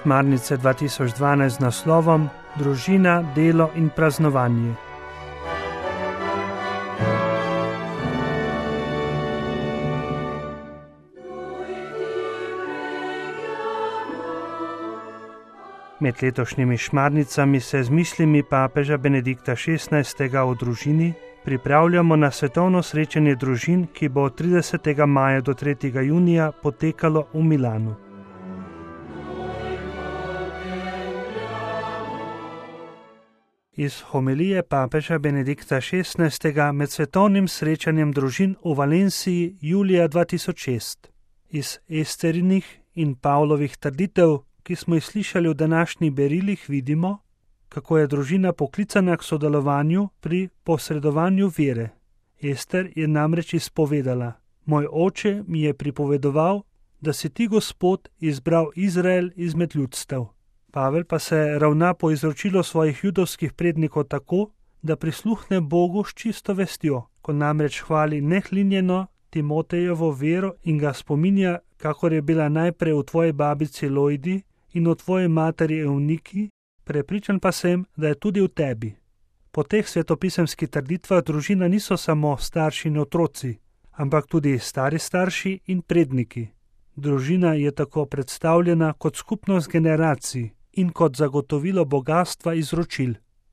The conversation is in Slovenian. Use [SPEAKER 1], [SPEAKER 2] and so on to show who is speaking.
[SPEAKER 1] Šmarnice 2012 z naslovom Družina, delo in praznovanje. Med letošnjimi šmarnicami se z mislimi papeža Benedikta XVI. O družini pripravljamo na svetovno srečanje družin, ki bo od 30. maja do 3. junija potekalo v Milanu. Iz homilije papeža Benedikta XVI. Med svetovnim srečanjem družin v Valenciji julija 2006. Iz Esterinih in Pavlovih trditev, ki smo jih slišali v današnjih berilih, vidimo, kako je družina poklicana k sodelovanju pri posredovanju vere. Ester je namreč izpovedala: Moj oče mi je pripovedoval, da si ti, Gospod, izbral Izrael izmed ljudstev. Pavel pa se ravna po izročilu svojih judovskih prednikov tako, da prisluhne Bogu s čisto vestjo, ko namreč hvali nehlinjeno Timotejevo vero in ga spominja, kakor je bila najprej v tvoji babici Lojdi in v tvoji materi Evniki, prepričan pa sem, da je tudi v tebi. Po teh svetopisemskih trditvah družina niso samo starši in otroci, ampak tudi stari starši in predniki. Družina je tako predstavljena kot skupnost generacij in kot zagotovilo bogatstva izročil.